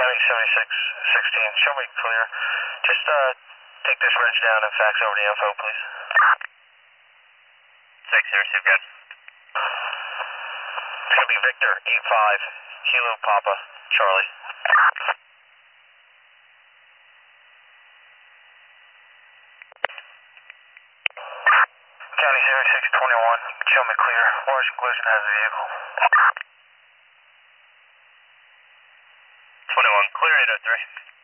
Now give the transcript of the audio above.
County 7616, show me clear. Just take this reg down and fax over the info, please. 6 here, receive good. It's going to be Victor, 85, Kilo Papa, Charlie. County 0621, show me clear. Large collision has a vehicle. 21, clear 803.